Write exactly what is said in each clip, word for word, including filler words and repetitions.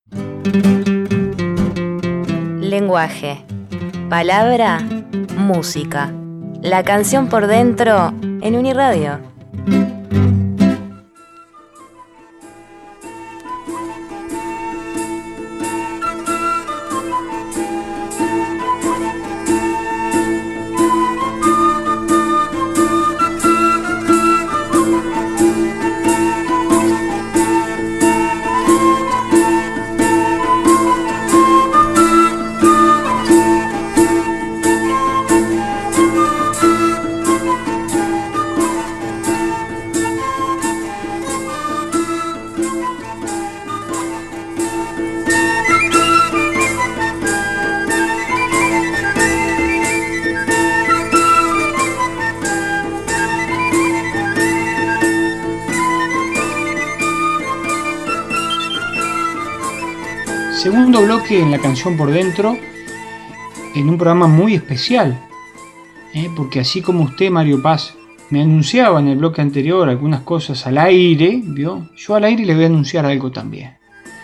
Lenguaje, palabra, música. La canción por dentro en Uniradio. Segundo bloque en la canción por dentro, en un programa muy especial, ¿eh? porque así como usted, Mario Paz, me anunciaba en el bloque anterior algunas cosas al aire, ¿vio? Yo al aire le voy a anunciar algo también.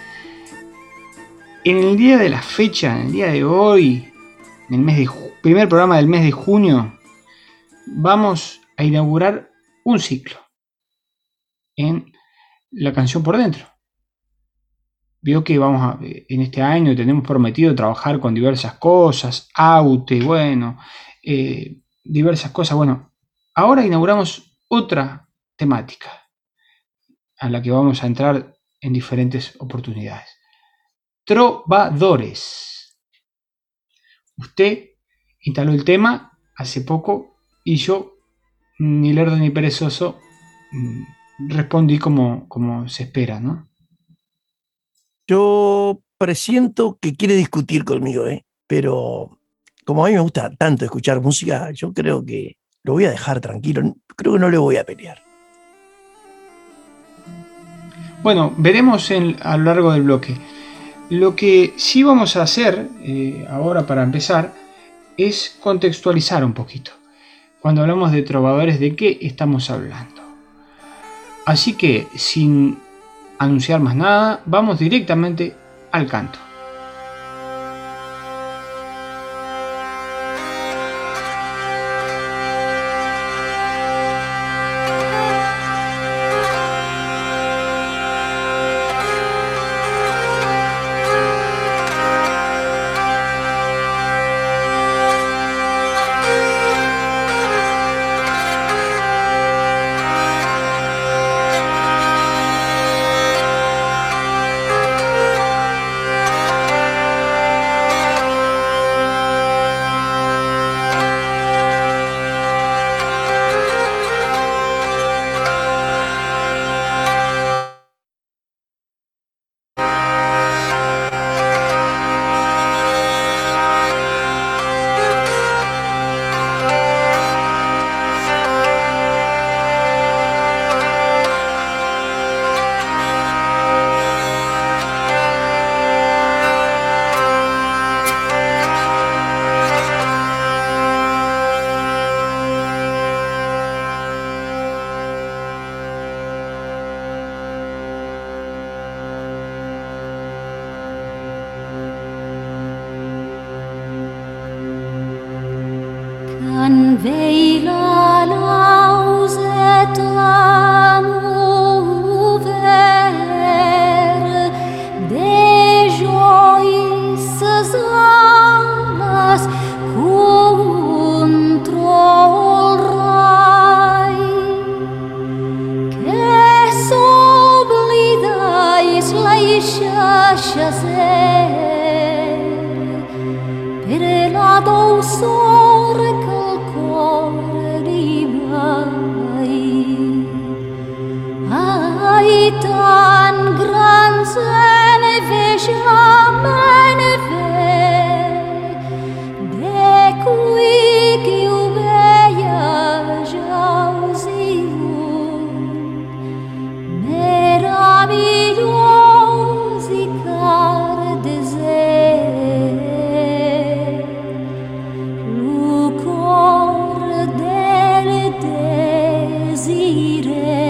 En el día de la fecha, en el día de hoy, en el mes de ju- primer programa del mes de junio, vamos a inaugurar un ciclo en la canción por dentro. Vio que vamos a, en este año tenemos prometido trabajar con diversas cosas, Aute, bueno, eh, diversas cosas. Bueno, ahora inauguramos otra temática a la que vamos a entrar en diferentes oportunidades. Trovadores. Usted instaló el tema hace poco y yo, ni lerdo ni perezoso, mm, respondí como, como se espera, ¿no? Yo presiento que quiere discutir conmigo, ¿eh? Pero como a mí me gusta tanto escuchar música, yo creo que lo voy a dejar tranquilo. Creo que no le voy a pelear. Bueno, veremos en, a lo largo del bloque. Lo que sí vamos a hacer eh, ahora para empezar es contextualizar un poquito. Cuando hablamos de trovadores, ¿de qué estamos hablando? Así que, sin anunciar más nada, vamos directamente al canto. Desire.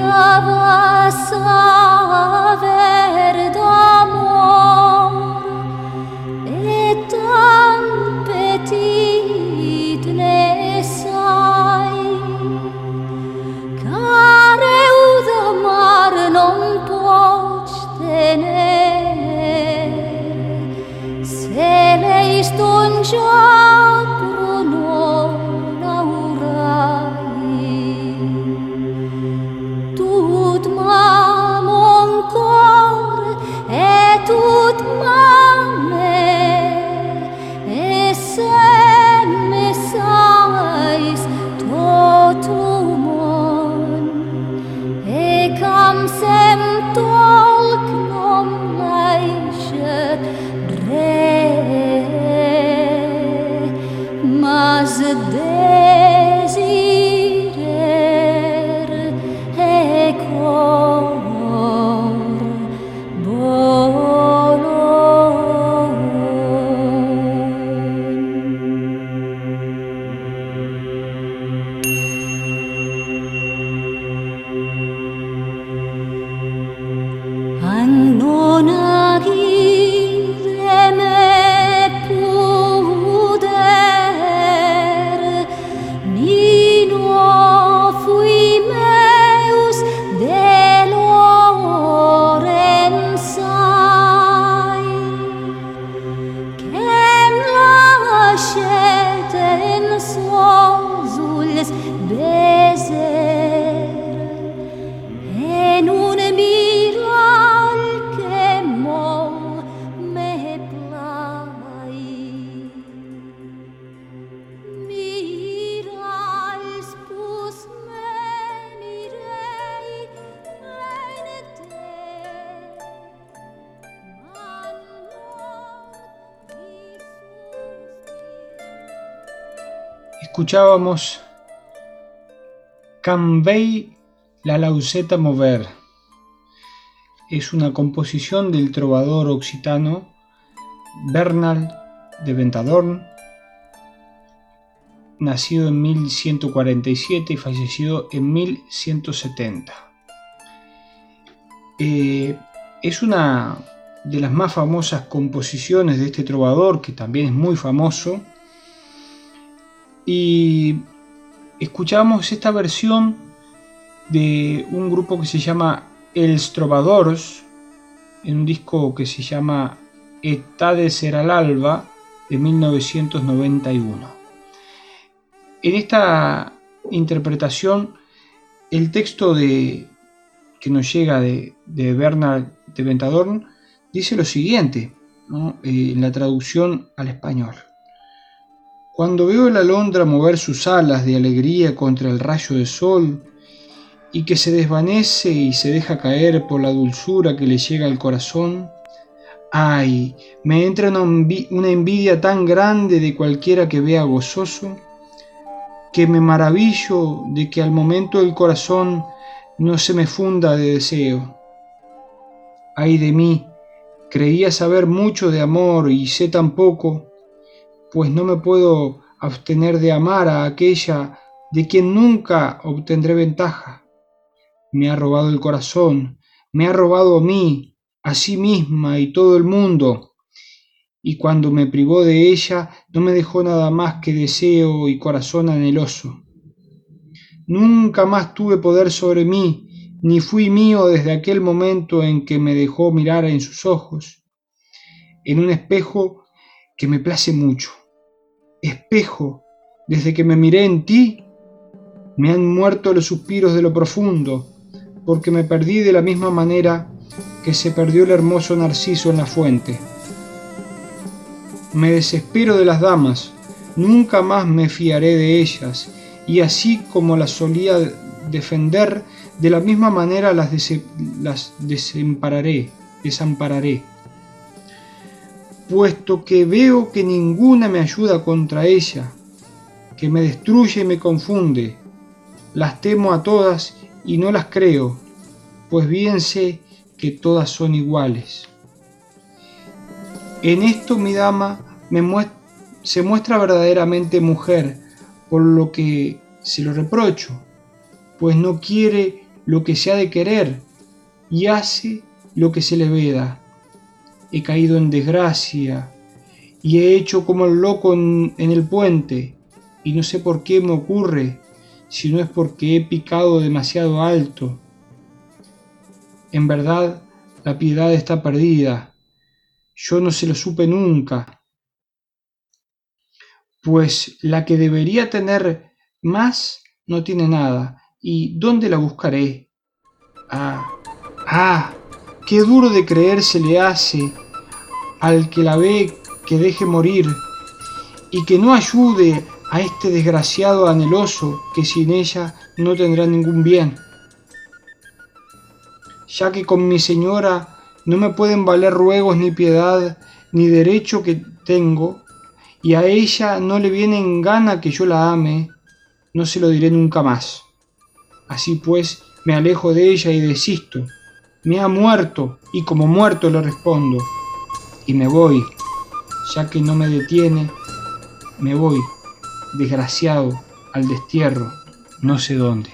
Escuchábamos Can vei la lauseta mover. Es una composición del trovador occitano Bernal de Ventadorn, nacido en mil ciento cuarenta y siete y fallecido en mil ciento setenta. Eh, es una de las más famosas composiciones de este trovador, que también es muy famoso. Y escuchamos esta versión de un grupo que se llama Els Trovadors, en un disco que se llama Etade serà l'alba, de mil novecientos noventa y uno. En esta interpretación, el texto de, que nos llega de, de Bernal de Ventadorn dice lo siguiente, ¿no? Eh, en la traducción al español. Cuando veo la alondra mover sus alas de alegría contra el rayo de sol y que se desvanece y se deja caer por la dulzura que le llega al corazón, ¡ay! Me entra una, envi- una envidia tan grande de cualquiera que vea gozoso, que me maravillo de que al momento el corazón no se me funda de deseo. ¡Ay de mí! Creía saber mucho de amor y sé tan poco, pues no me puedo abstener de amar a aquella de quien nunca obtendré ventaja. Me ha robado el corazón, me ha robado a mí, a sí misma y todo el mundo, y cuando me privó de ella no me dejó nada más que deseo y corazón anheloso. Nunca más tuve poder sobre mí, ni fui mío desde aquel momento en que me dejó mirar en sus ojos, en un espejo que me place mucho. Espejo, desde que me miré en ti, me han muerto los suspiros de lo profundo, porque me perdí de la misma manera que se perdió el hermoso narciso en la fuente. Me desespero de las damas, nunca más me fiaré de ellas, y así como las solía defender, de la misma manera las, des- las desampararé, desampararé. Puesto que veo que ninguna me ayuda contra ella, que me destruye y me confunde, las temo a todas y no las creo, pues bien sé que todas son iguales. En esto mi dama me muest- se muestra verdaderamente mujer, por lo que se lo reprocho, pues no quiere lo que se ha de querer y hace lo que se le veda. He caído en desgracia y he hecho como el loco en, en el puente, y no sé por qué me ocurre, si no es porque he picado demasiado alto. En verdad, la piedad está perdida. Yo no se lo supe nunca, pues la que debería tener más no tiene nada. ¿Y dónde la buscaré? Ah, ah, qué duro de creer se le hace al que la ve que deje morir y que no ayude a este desgraciado anheloso que sin ella no tendrá ningún bien. Ya que con mi señora no me pueden valer ruegos ni piedad ni derecho que tengo, y a ella no le viene en gana que yo la ame, no se lo diré nunca más. Así pues, me alejo de ella y desisto. Me ha muerto, y como muerto le respondo. Y me voy, ya que no me detiene, me voy, desgraciado, al destierro, no sé dónde.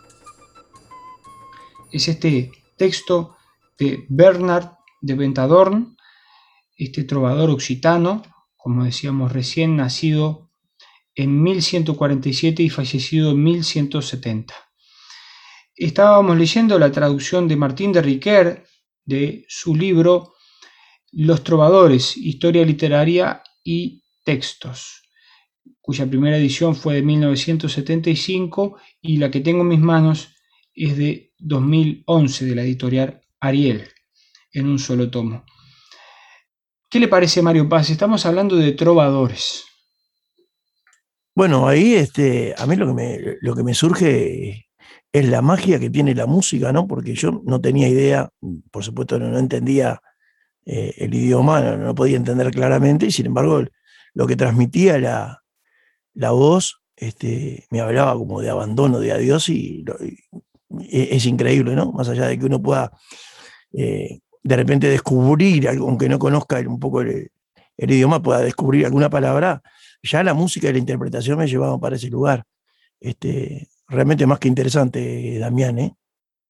Es este texto de Bernard de Ventadorn, este trovador occitano, como decíamos recién, nacido en mil ciento cuarenta y siete y fallecido en mil ciento setenta. Estábamos leyendo la traducción de Martín de Riquer de su libro Los Trovadores, Historia Literaria y Textos, cuya primera edición fue de mil novecientos setenta y cinco y la que tengo en mis manos es de dos mil once, de la editorial Ariel, en un solo tomo. ¿Qué le parece, Mario Paz? Estamos hablando de trovadores. Bueno, ahí este, a mí lo que, me, lo que me surge es la magia que tiene la música, ¿no? Porque yo no tenía idea, por supuesto no, no entendía eh, el idioma, no, no podía entender claramente, y sin embargo lo que transmitía la, la voz este, me hablaba como de abandono, de adiós, y, lo, y es increíble, ¿no? Más allá de que uno pueda eh, de repente descubrir, aunque no conozca un poco el, el idioma, pueda descubrir alguna palabra, ya la música y la interpretación me llevaban para ese lugar. Este, realmente más que interesante, Damián, ¿eh?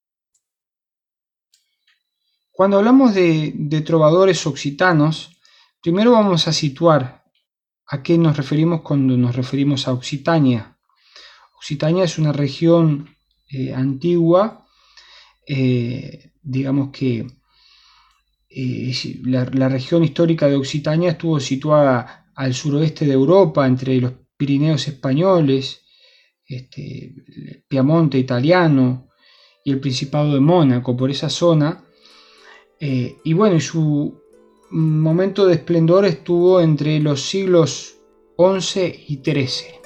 Cuando hablamos de, de trovadores occitanos, primero vamos a situar a qué nos referimos cuando nos referimos a Occitania. Occitania es una región eh, antigua, eh, digamos que eh, la, la región histórica de Occitania estuvo situada al suroeste de Europa, entre los Pirineos españoles, este, Piamonte italiano y el Principado de Mónaco, por esa zona. Eh, y bueno, su momento de esplendor estuvo entre los siglos once y trece.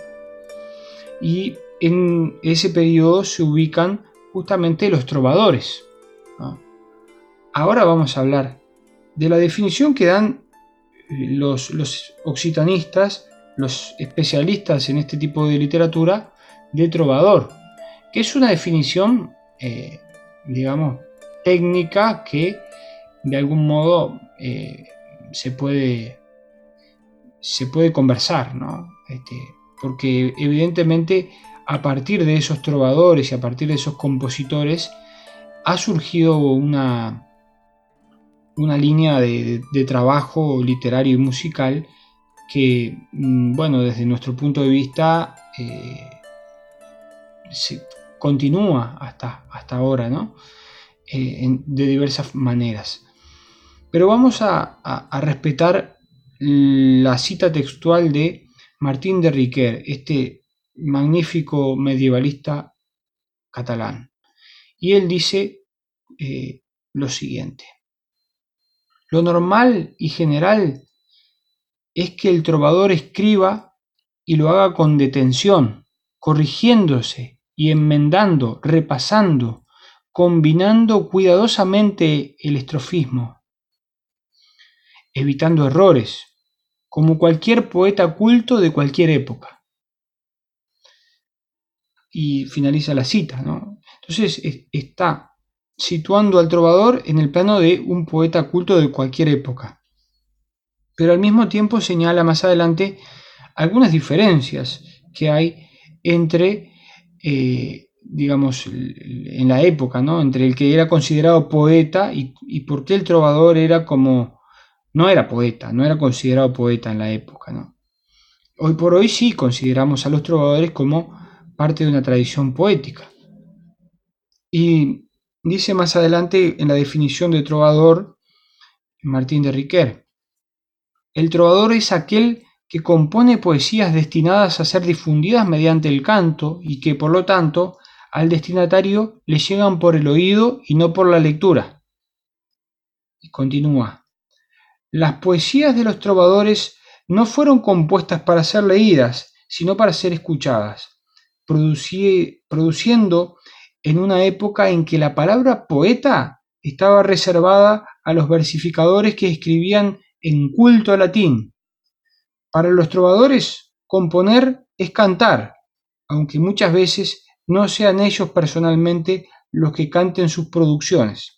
Y en ese periodo se ubican justamente los trovadores, ¿no? Ahora vamos a hablar de la definición que dan los, los occitanistas, los especialistas en este tipo de literatura, de trovador, que es una definición, eh, digamos, técnica que de algún modo eh, se puede se puede conversar, ¿no? Este, porque evidentemente a partir de esos trovadores y a partir de esos compositores ha surgido una una línea de, de, de trabajo literario y musical que, bueno, desde nuestro punto de vista eh, se continúa hasta, hasta ahora, ¿no? Eh, en, de diversas maneras. Pero vamos a, a, a respetar la cita textual de Martín de Riquer, este magnífico medievalista catalán. Y él dice eh, lo siguiente: lo normal y general es que el trovador escriba y lo haga con detención, corrigiéndose y enmendando, repasando, combinando cuidadosamente el estrofismo, evitando errores, como cualquier poeta culto de cualquier época. Y finaliza la cita, ¿no? Entonces está situando al trovador en el plano de un poeta culto de cualquier época. Pero al mismo tiempo señala más adelante algunas diferencias que hay entre, eh, digamos, en la época, ¿no? Entre el que era considerado poeta y, y por qué el trovador era como, no era poeta, no era considerado poeta en la época, ¿no? Hoy por hoy sí consideramos a los trovadores como parte de una tradición poética. Y dice más adelante en la definición de trovador, Martín de Riquer, el trovador es aquel que compone poesías destinadas a ser difundidas mediante el canto y que, por lo tanto, al destinatario le llegan por el oído y no por la lectura. Y continúa. Las poesías de los trovadores no fueron compuestas para ser leídas, sino para ser escuchadas, produci- produciendo en una época en que la palabra poeta estaba reservada a los versificadores que escribían en culto latín. Para los trovadores, componer es cantar, aunque muchas veces no sean ellos personalmente los que canten sus producciones.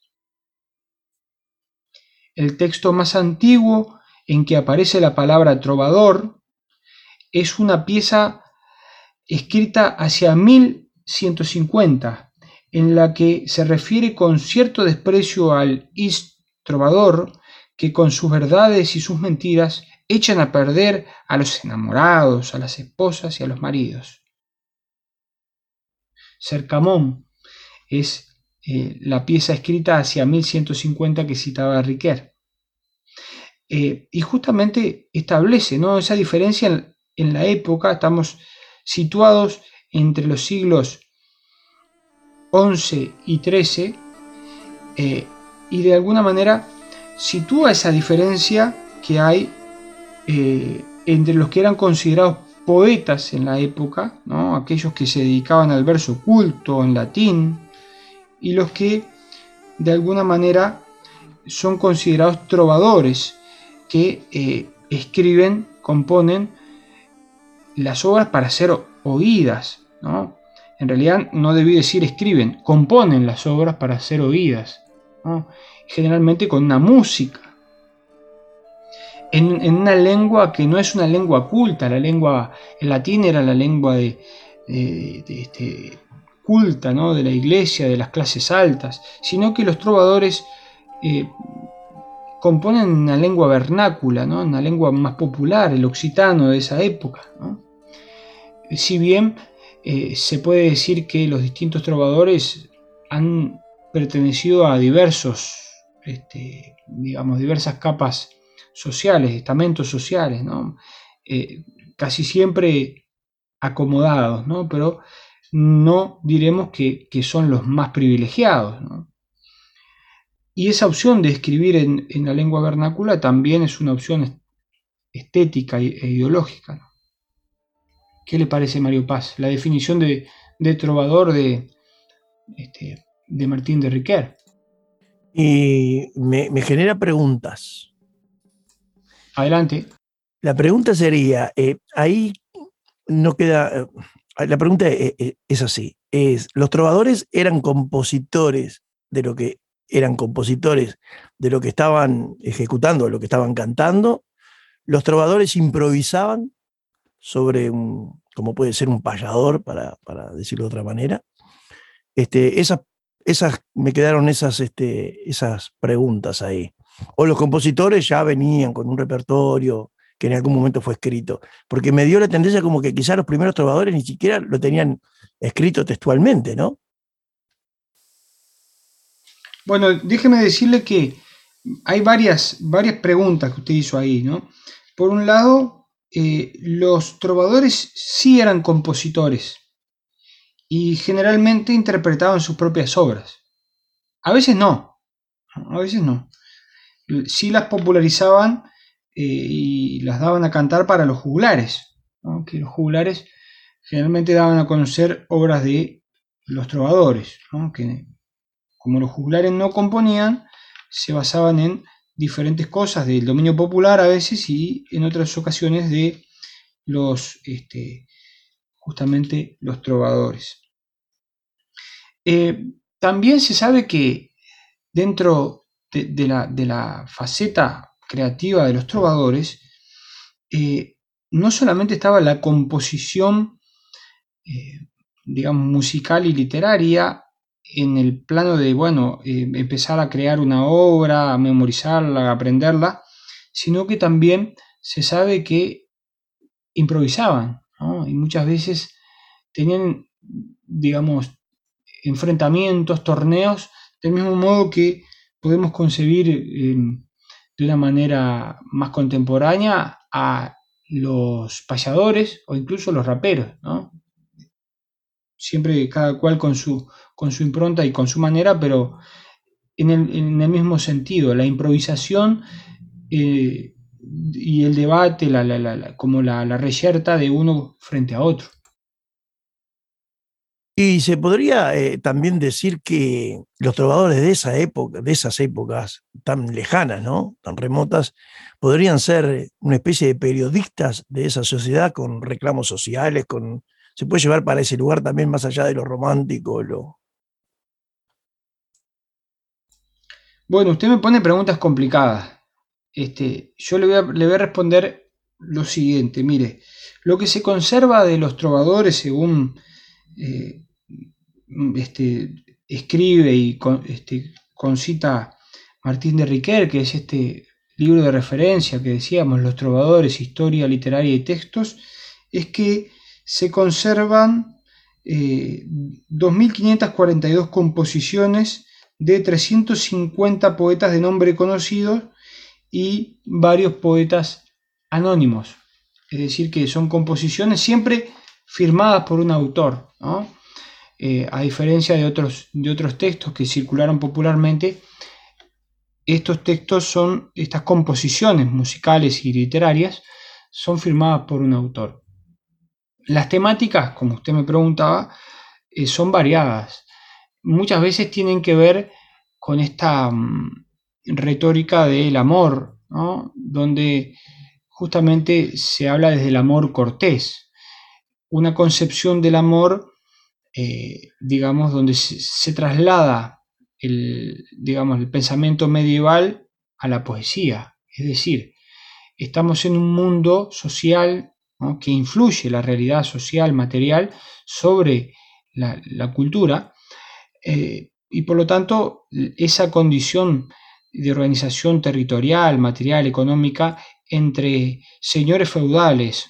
El texto más antiguo en que aparece la palabra trovador es una pieza escrita hacia mil ciento cincuenta, en la que se refiere con cierto desprecio al is trovador, que con sus verdades y sus mentiras echan a perder a los enamorados, a las esposas y a los maridos. Cercamón es eh, la pieza escrita hacia mil ciento cincuenta que citaba Riquer. Eh, y justamente establece, ¿no?, esa diferencia en, en la época. Estamos situados entre los siglos once y trece, eh, y de alguna manera sitúa esa diferencia que hay eh, entre los que eran considerados poetas en la época, ¿no?, aquellos que se dedicaban al verso culto en latín, y los que de alguna manera son considerados trovadores, que eh, escriben, componen las obras para ser oídas, ¿no? En realidad no debí decir escriben, componen las obras para ser oídas, ¿no?, generalmente con una música, en, en una lengua que no es una lengua culta. La lengua, el latín era la lengua de, de, de este, culta, ¿no?, de la iglesia, de las clases altas, sino que los trovadores eh, componen una lengua vernácula, ¿no?, una lengua más popular, el occitano de esa época, ¿no? Si bien eh, se puede decir que los distintos trovadores han pertenecido a diversos, este, digamos, diversas capas sociales, estamentos sociales, ¿no?, eh, casi siempre acomodados, ¿no?, pero no diremos que, que son los más privilegiados, ¿no? Y esa opción de escribir en, en la lengua vernácula también es una opción estética e ideológica, ¿no? ¿Qué le parece, Mario Paz, la definición de, de trovador de, este, de Martín de Riquer? Y me, me genera preguntas. Adelante. La pregunta sería, eh, ahí no queda, eh, la pregunta es, es así, es, ¿los trovadores eran compositores de lo que eran compositores de lo que estaban ejecutando, de lo que estaban cantando? ¿Los trovadores improvisaban sobre un, como puede ser un payador, para, para decirlo de otra manera? Este, esas, esas, me quedaron esas, este, esas preguntas ahí. O los compositores ya venían con un repertorio que en algún momento fue escrito, porque me dio la tendencia como que quizás los primeros trovadores ni siquiera lo tenían escrito textualmente, ¿no? Bueno, déjeme decirle que hay varias, varias preguntas que usted hizo ahí, ¿no? Por un lado, eh, los trovadores sí eran compositores y generalmente interpretaban sus propias obras. A veces no, a veces no. Sí las popularizaban eh, y las daban a cantar para los juglares, ¿no?, que los juglares generalmente daban a conocer obras de los trovadores, ¿no?, que como los juglares no componían, se basaban en diferentes cosas del dominio popular a veces, y en otras ocasiones de los, este, justamente los trovadores. Eh, también se sabe que dentro de, de, la, de la faceta creativa de los trovadores, eh, no solamente estaba la composición eh, digamos, musical y literaria en el plano de, bueno, eh, empezar a crear una obra, a memorizarla, a aprenderla, sino que también se sabe que improvisaban, ¿no? Y muchas veces tenían, digamos, enfrentamientos, torneos, del mismo modo que podemos concebir eh, de una manera más contemporánea a los payadores o incluso los raperos, ¿no? Siempre cada cual con su, con su impronta y con su manera, pero en el, en el mismo sentido, la improvisación eh, y el debate, la, la, la, como la, la reyerta de uno frente a otro. Y se podría eh, también decir que los trovadores de esa época, de esas épocas tan lejanas, ¿no? Tan remotas, podrían ser una especie de periodistas de esa sociedad con reclamos sociales, con se puede llevar para ese lugar también más allá de lo romántico, lo... Bueno, usted me pone preguntas complicadas. Este, yo le voy, a, le voy a responder lo siguiente. Mire, lo que se conserva de los trovadores, según eh, este, escribe y con, este, concita Martín de Riquer, que es este libro de referencia que decíamos, Los trovadores, historia literaria y textos, es que se conservan eh, dos mil quinientas cuarenta y dos composiciones de trescientos cincuenta poetas de nombre conocido y varios poetas anónimos. Es decir, que son composiciones siempre firmadas por un autor, ¿no? Eh, a diferencia de otros, de otros textos que circularon popularmente, estos textos son, estas composiciones musicales y literarias son firmadas por un autor. Las temáticas, como usted me preguntaba, eh, son variadas. Muchas veces tienen que ver con esta um, retórica del amor, ¿no? Donde justamente se habla desde el amor cortés, una concepción del amor, eh, digamos, donde se, se traslada el, digamos, el pensamiento medieval a la poesía. Es decir, estamos en un mundo social, ¿no?, que influye la realidad social, material, sobre la, la cultura, eh, y por lo tanto esa condición de organización territorial, material, económica entre señores feudales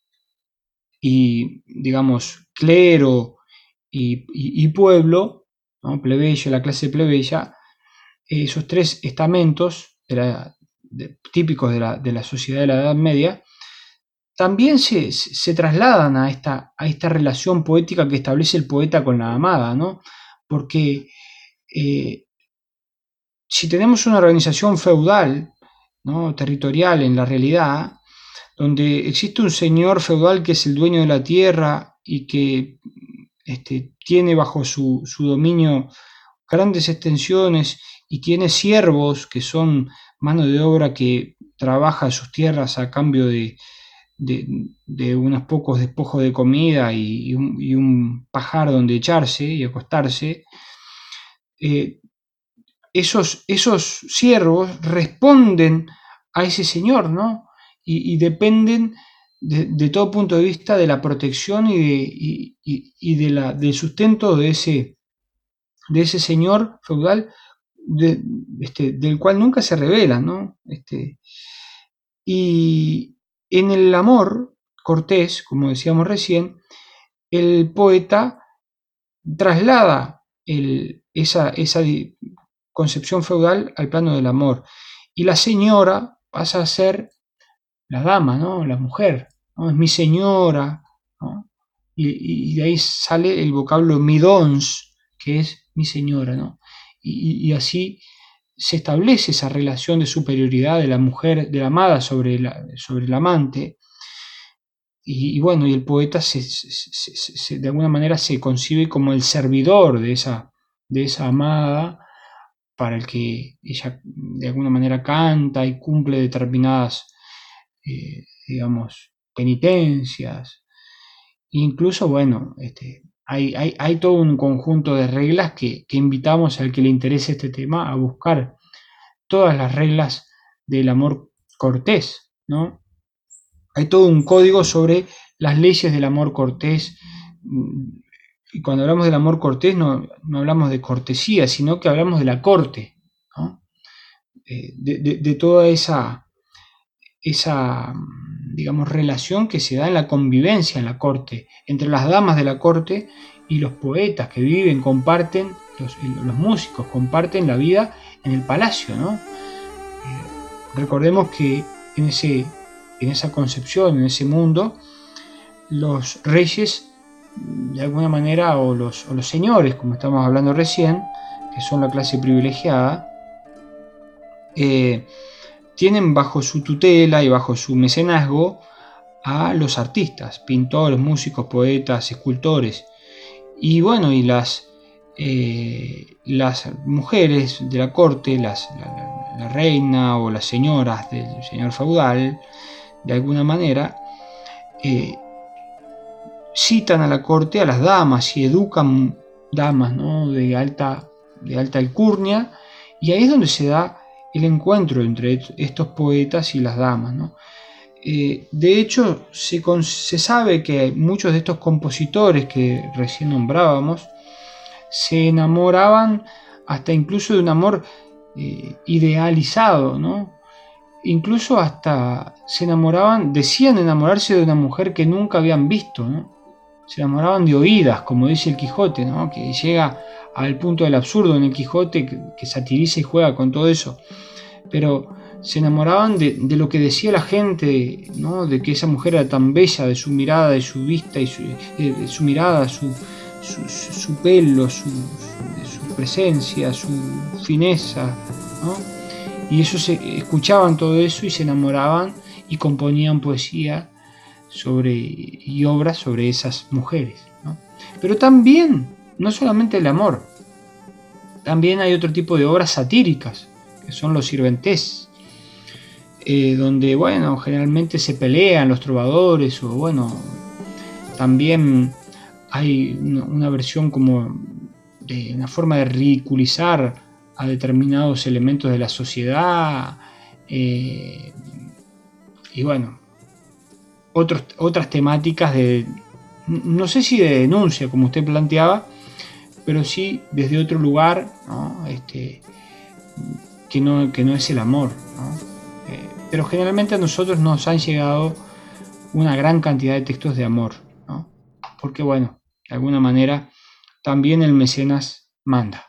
y, digamos, clero y, y, y pueblo, ¿no?, plebeyo, la clase plebeya, esos tres estamentos de la, de, típicos de la, de la sociedad de la Edad Media, también se, se trasladan a esta, a esta relación poética que establece el poeta con la amada, ¿no? Porque eh, si tenemos una organización feudal, ¿no?, territorial en la realidad, donde existe un señor feudal que es el dueño de la tierra y que este, tiene bajo su, su dominio grandes extensiones y tiene siervos que son mano de obra que trabaja sus tierras a cambio de, de, de unos pocos despojos de comida y, y, un, y un pajar donde echarse y acostarse, eh, esos, esos siervos responden a ese señor, ¿no? Y, y dependen de, de todo punto de vista de la protección y, de, y, y, y de la, del sustento de ese, de ese señor feudal, de, este, del cual nunca se rebelan, ¿no? Este, y en el amor cortés, como decíamos recién, el poeta traslada el, esa, esa concepción feudal al plano del amor, y la señora pasa a ser la dama, ¿no?, la mujer, ¿no? Es mi señora, ¿no? Y, y de ahí sale el vocablo mi dons, que es mi señora, ¿no? Y, y así se establece esa relación de superioridad de la mujer, de la amada sobre, la, sobre el amante, y, y bueno, y el poeta se, se, se, se, de alguna manera se concibe como el servidor de esa, de esa amada, para el que ella de alguna manera canta y cumple determinadas, eh, digamos, penitencias. Incluso, bueno, este, hay, hay, hay todo un conjunto de reglas que, que invitamos al que le interese este tema a buscar todas las reglas del amor cortés, ¿no? Hay todo un código sobre las leyes del amor cortés y cuando hablamos del amor cortés no, no hablamos de cortesía, sino que hablamos de la corte, ¿no? Eh, de, de, de toda esa, esa, digamos, relación que se da en la convivencia en la corte, entre las damas de la corte y los poetas que viven, comparten, los, los músicos comparten la vida en el palacio, ¿no? Eh, recordemos que en, ese, en esa concepción, en ese mundo, los reyes, de alguna manera, o los, o los señores, como estamos hablando recién, que son la clase privilegiada, eh, tienen bajo su tutela y bajo su mecenazgo a los artistas, pintores, músicos, poetas, escultores. Y bueno, y las, eh, las mujeres de la corte, las, la, la reina o las señoras del señor feudal, de alguna manera, eh, citan a la corte a las damas y educan damas, ¿no? de, alta, de alta alcurnia, y ahí es donde se da el encuentro entre estos poetas y las damas, ¿no? Eh, de hecho, se, con, se sabe que muchos de estos compositores que recién nombrábamos se enamoraban hasta incluso de un amor eh, idealizado, ¿no? Incluso hasta se enamoraban, decían enamorarse de una mujer que nunca habían visto, ¿no? Se enamoraban de oídas, como dice el Quijote, ¿no? Que llega al punto del absurdo en el Quijote, que, que satiriza y juega con todo eso. Pero se enamoraban de, de lo que decía la gente, ¿no? De que esa mujer era tan bella, de su mirada, de su vista, y su, de, de su mirada, su, su, su pelo, su, su, su presencia, su fineza, ¿no? Y ellos escuchaban todo eso y se enamoraban y componían poesía sobre, y obras sobre esas mujeres, ¿no? Pero también, no solamente el amor, también hay otro tipo de obras satíricas, que son los sirventés, eh, donde, bueno, generalmente se pelean los trovadores, o bueno, también hay una, una versión como de una forma de ridiculizar a determinados elementos de la sociedad, eh, y bueno, otros, otras temáticas de, no sé si de denuncia, como usted planteaba, pero sí desde otro lugar, ¿no? Este, que, no, que no es el amor, ¿no? Eh, pero generalmente a nosotros nos han llegado una gran cantidad de textos de amor, ¿no? Porque bueno, de alguna manera también el mecenas manda.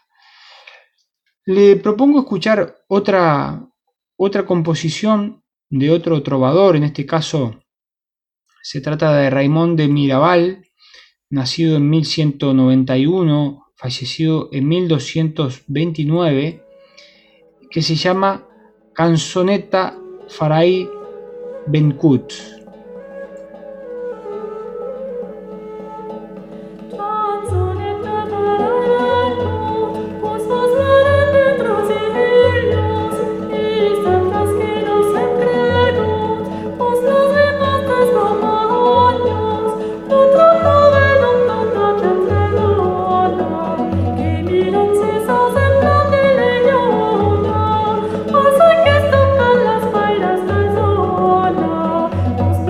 Le propongo escuchar otra, otra composición de otro trovador, en este caso se trata de Raimón de Mirabal, nacido en mil ciento noventa y uno, fallecido en mil doscientos veintinueve, que se llama Canzonetta Farai Bencut. Los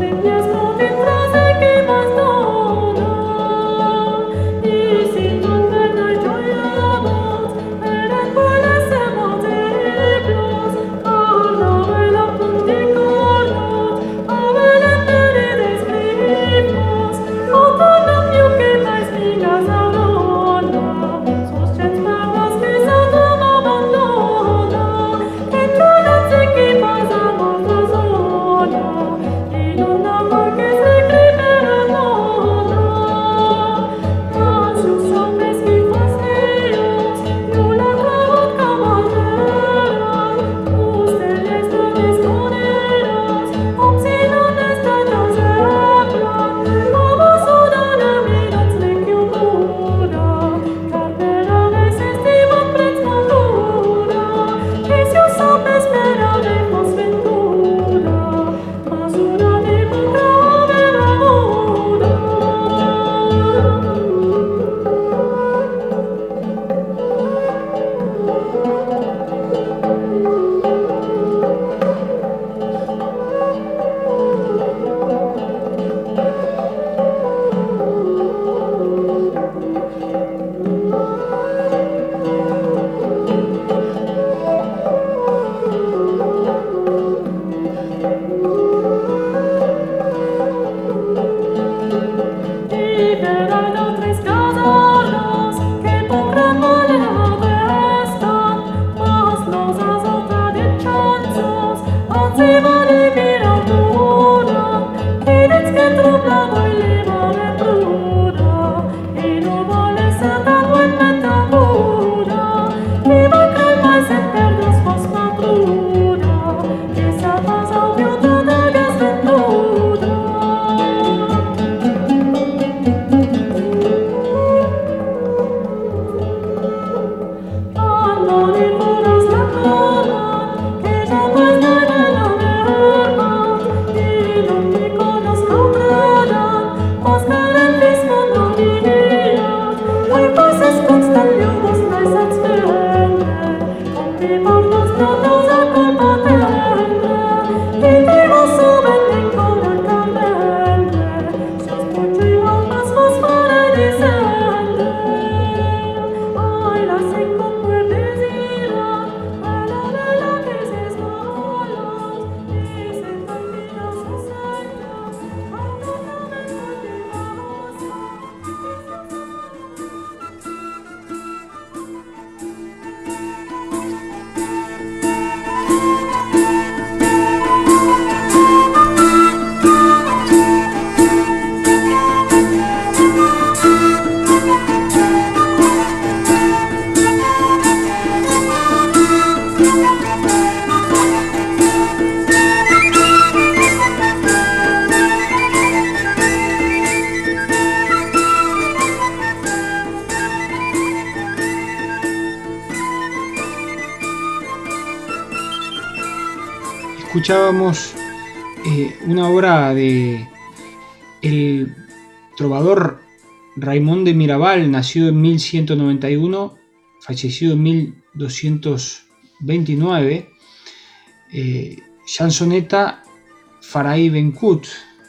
escuchábamos eh, una obra de el trovador Raimon de Mirabal, nacido en mil ciento noventa y uno, fallecido en mil doscientos veintinueve, eh, Chansoneta Farai Benkut,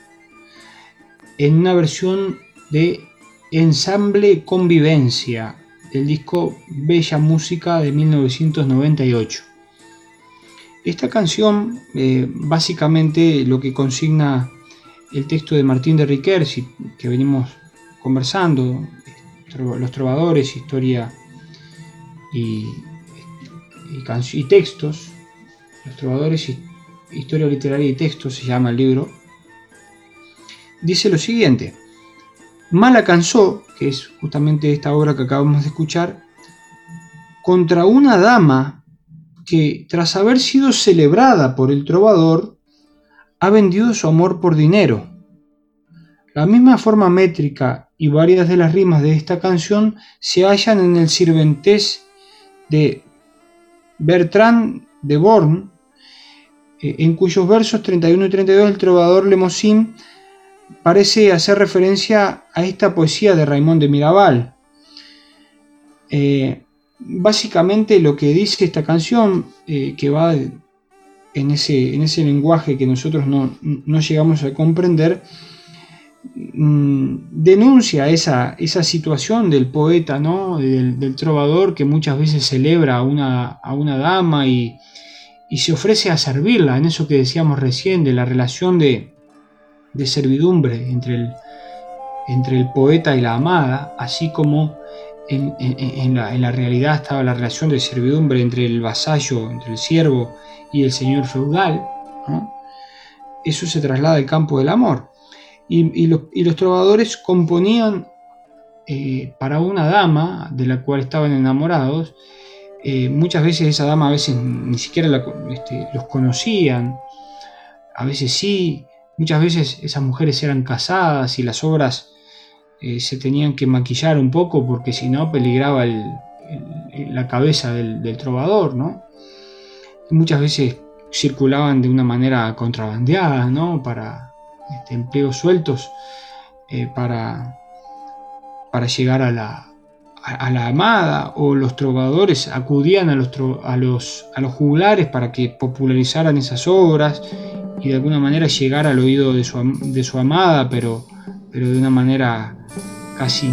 en una versión de Ensamble Convivencia, del disco Bella Música de mil novecientos noventa y ocho. Esta canción, eh, básicamente lo que consigna el texto de Martín de Riquers, que venimos conversando, los trovadores, historia y, y, y textos, los trovadores, historia literaria y textos, se llama el libro, dice lo siguiente: Mal alcanzó, que es justamente esta obra que acabamos de escuchar, contra una dama que, tras haber sido celebrada por el trovador, ha vendido su amor por dinero. La misma forma métrica y varias de las rimas de esta canción se hallan en el sirventés de Bertrand de Born, en cuyos versos treinta y uno y treinta y dos el trovador Lemosín parece hacer referencia a esta poesía de Raimon de Mirabal. Eh, básicamente lo que dice esta canción, eh, que va en ese, en ese lenguaje que nosotros no, no llegamos a comprender, mmm, denuncia esa, esa situación del poeta, ¿no? del, del trovador, que muchas veces celebra a una, a una dama y, y se ofrece a servirla, en eso que decíamos recién, de la relación de, de servidumbre entre el, entre el poeta y la amada, así como en, en, en, la, en la realidad estaba la relación de servidumbre entre el vasallo, entre el siervo y el señor feudal, ¿no? Eso se traslada al campo del amor. Y, y, los, y los trovadores componían eh, para una dama de la cual estaban enamorados. Eh, muchas veces esa dama a veces ni siquiera la, este, los conocían, a veces sí, muchas veces esas mujeres eran casadas y las obras eh, se tenían que maquillar un poco porque si no peligraba el, el, la cabeza del, del trovador, ¿no? Y muchas veces circulaban de una manera contrabandeada, ¿no? Para este, empleos sueltos, eh, para, para llegar a la, a, a la amada, o los trovadores acudían a los, a, los, a los juglares para que popularizaran esas obras y de alguna manera llegar al oído de su, de su amada, pero, pero de una manera casi,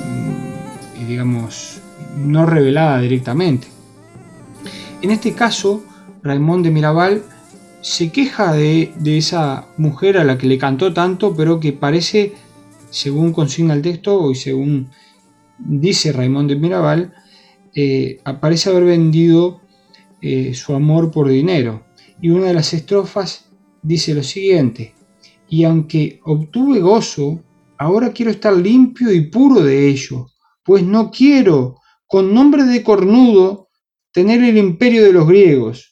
digamos, no revelada directamente. En este caso, Raimon de Mirabal se queja de, de esa mujer a la que le cantó tanto, pero que parece, según consigna el texto y según dice Raimon de Mirabal, eh, parece haber vendido eh, su amor por dinero. Y una de las estrofas dice lo siguiente: y aunque obtuve gozo, ahora quiero estar limpio y puro de ello, pues no quiero, con nombre de cornudo, tener el imperio de los griegos.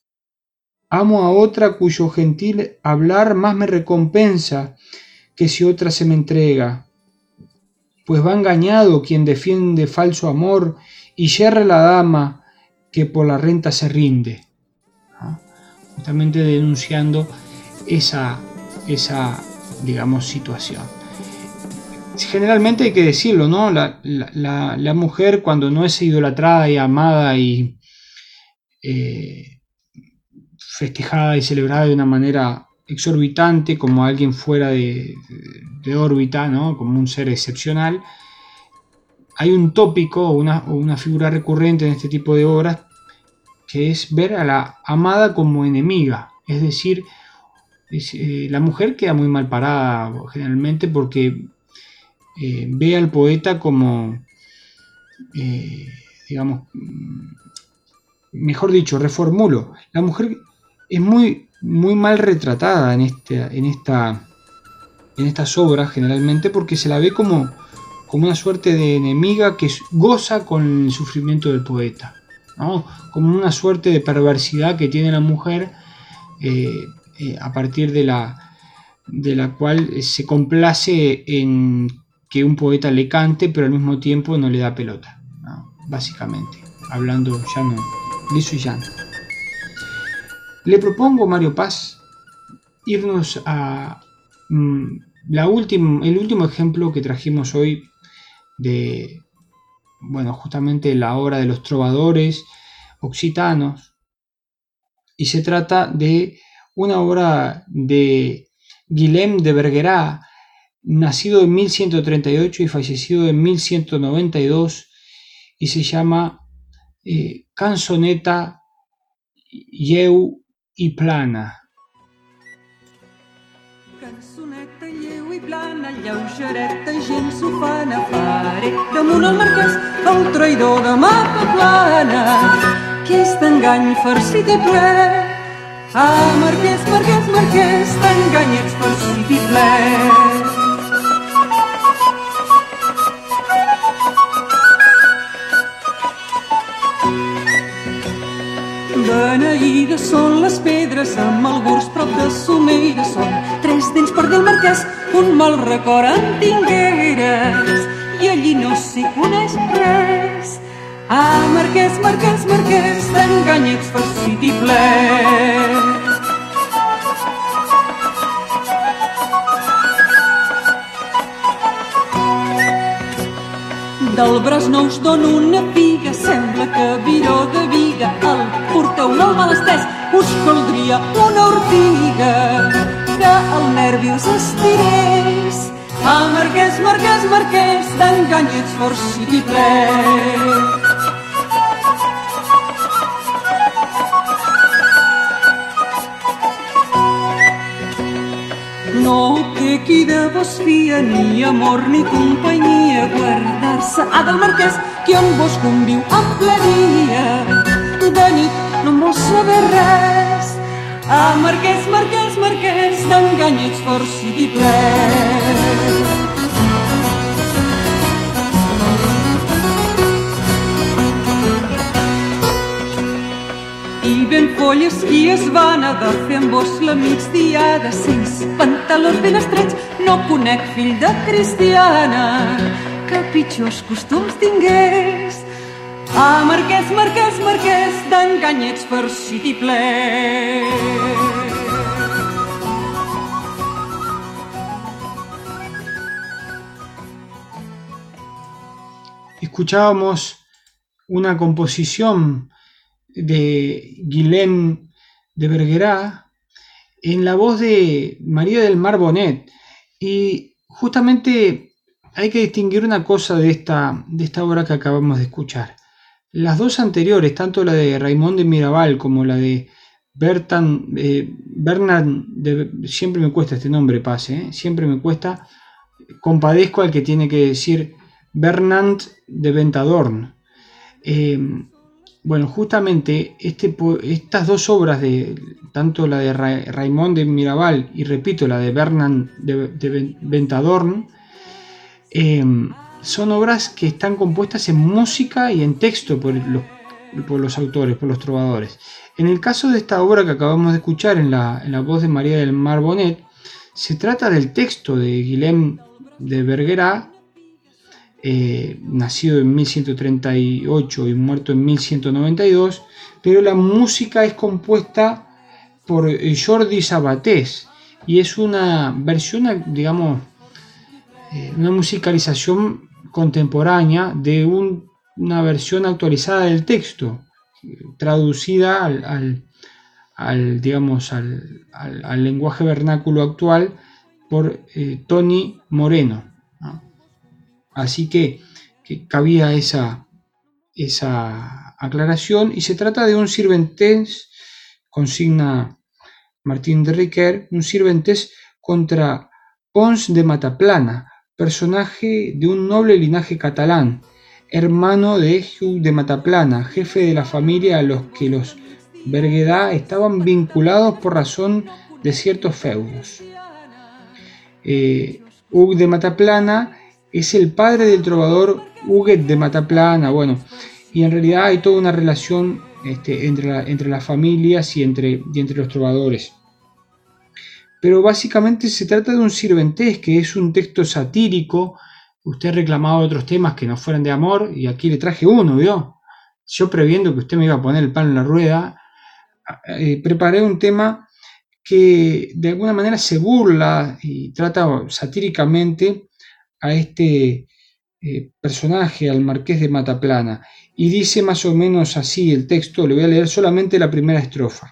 Amo a otra cuyo gentil hablar más me recompensa que si otra se me entrega, pues va engañado quien defiende falso amor y yerra la dama que por la renta se rinde. ¿Ah? Justamente denunciando esa, esa, digamos, situación. Generalmente hay que decirlo, ¿no? La, la, la, la mujer, cuando no es idolatrada y amada y eh, festejada y celebrada de una manera exorbitante, como alguien fuera de, de, de órbita, ¿no? Como un ser excepcional, hay un tópico o una, o una figura recurrente en este tipo de obras, que es ver a la amada como enemiga. Es decir, es, eh, la mujer queda muy mal parada generalmente porque eh, ve al poeta como, eh, digamos, mejor dicho, reformulo, la mujer es muy, muy mal retratada en, este, en, esta, en estas obras generalmente, porque se la ve como, como una suerte de enemiga que goza con el sufrimiento del poeta, ¿no? Como una suerte de perversidad que tiene la mujer, eh, eh, a partir de la, de la cual se complace en que un poeta le cante, pero al mismo tiempo no le da pelota, ¿no? Básicamente, hablando llano, liso y llano. le propongo, Mario Paz, irnos a mm, la última, el último ejemplo que trajimos hoy de, bueno, justamente la obra de los trovadores occitanos, y se trata de una obra de Guillem de Bergerac, nacido en mil ciento treinta y ocho y fallecido en mil ciento noventa y dos, y se llama eh, Canzoneta lleu i plana. Cançoneta lleu i plana, lleugereta, gens ufana, faré damunt el marquès, el traïdor de Mataplana, que és d'engany farcit i ple. Ah, marquès, marquès, marquès, d'engany ets farcit i ple. Beneïdes són les pedres amb el gurs prop de Someira. Són tres dents per dir el marquès, un mal record en tingueres i allí no s'hi coneix res. Ah, marquès, marquès, marquès, d'engany ets farcit i ple. Del braç no us dono una figa, sembla que viró de Viga, el porteu molt mal estès, us caldria una ortiga que el nervi us estirés. Ah, marquès, marquès, marquès, d'engany ets farcit i ple. No té qui de vos fia, ni amor ni companyia, guardar-se ha del marquès, qui on vos conviu en ple dia. De nit no en vol saber res. Ah, marquès, marquès, marquès, d'engany ets farcit i ple. I ben folles qui es vana de fer amb vos la migdiada, sense pantalons ben estrets, no conec fill de cristiana que pitjors costums tingués. Ah, marquès, marquès, marquès, d'engany ets farcit i ple. Escuchábamos una composición de Guillem de Bergerac en la voz de María del Mar Bonet, y justamente hay que distinguir una cosa de esta, de esta obra que acabamos de escuchar. Las dos anteriores, tanto la de Raimon de Mirabal como la de Bertan, eh, Bernard de, siempre me cuesta este nombre, Pase, ¿eh? siempre me cuesta, compadezco al que tiene que decir Bernard de Ventadorn. Eh, Bueno, justamente este, estas dos obras, de tanto la de Ra, Raimon de Mirabal y repito, la de Bernard de, de Ventadorn, eh, son obras que están compuestas en música y en texto por los, por los autores, por los trovadores. En el caso de esta obra que acabamos de escuchar en la, en la voz de María del Mar Bonet, se trata del texto de Guillem de Bergerac, Eh, nacido en mil ciento treinta y ocho y muerto en mil ciento noventa y dos, pero la música es compuesta por Jordi Sabatés y es una versión, digamos, eh, una musicalización contemporánea de un, una versión actualizada del texto, traducida al, al, al digamos, al, al, al lenguaje vernáculo actual por eh, Tony Moreno, ¿no? Así que, que cabía esa, esa aclaración, y se trata de un sirventés, consigna Martín de Riquer, un sirventés contra Pons de Mataplana, personaje de un noble linaje catalán, hermano de Hugh de Mataplana, jefe de la familia a los que los Bergerac estaban vinculados por razón de ciertos feudos. Eh, Hugh de Mataplana es el padre del trovador Huguet de Mataplana, bueno, y en realidad hay toda una relación este, entre, la, entre las familias y entre, y entre los trovadores. Pero básicamente se trata de un sirventés, que es un texto satírico. Usted reclamaba otros temas que no fueran de amor, y aquí le traje uno, ¿vio? Yo previendo que usted me iba a poner el palo en la rueda, eh, preparé un tema que de alguna manera se burla y trata satíricamente a este eh, personaje, al marqués de Mataplana, y dice más o menos así el texto. Le voy a leer solamente la primera estrofa.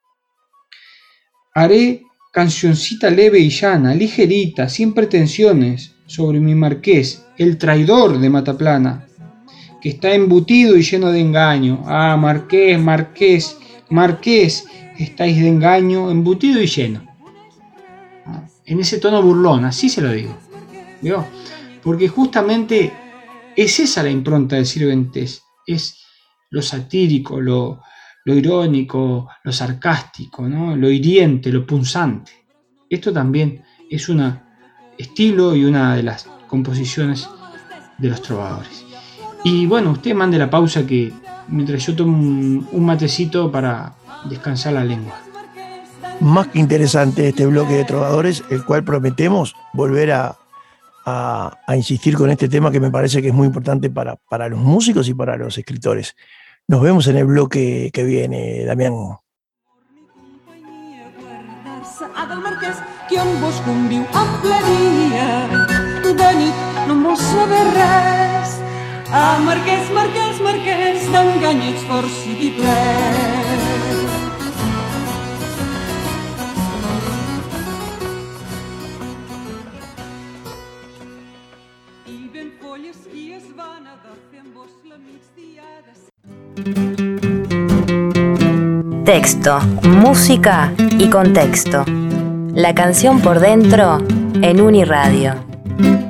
Haré cancioncita leve y llana, ligerita, sin pretensiones, sobre mi marqués, el traidor de Mataplana, que está embutido y lleno de engaño. Ah, marqués, marqués, marqués, estáis de engaño, embutido y lleno. En ese tono burlón, así se lo digo. ¿Vio? Porque justamente es esa la impronta de Sirventes, es lo satírico, lo, lo irónico, lo sarcástico, ¿no? Lo hiriente, lo punzante. Esto también es un estilo y una de las composiciones de los trovadores. Y bueno, usted mande la pausa que mientras yo tomo un, un matecito para descansar la lengua. Más que interesante este bloque de trovadores, el cual prometemos volver a, a, a insistir con este tema que me parece que es muy importante para, para los músicos y para los escritores. Nos vemos en el bloque que viene, Damián. Del marquès que on vos conviu amb la dia de nit no en vol saber res. Ah, marquès, marquès, marquès, d'enganyets forts i plens. I ben folles i es van a de fer amb vos la migdiada. Texto, música y contexto. La canción por dentro en Uniradio.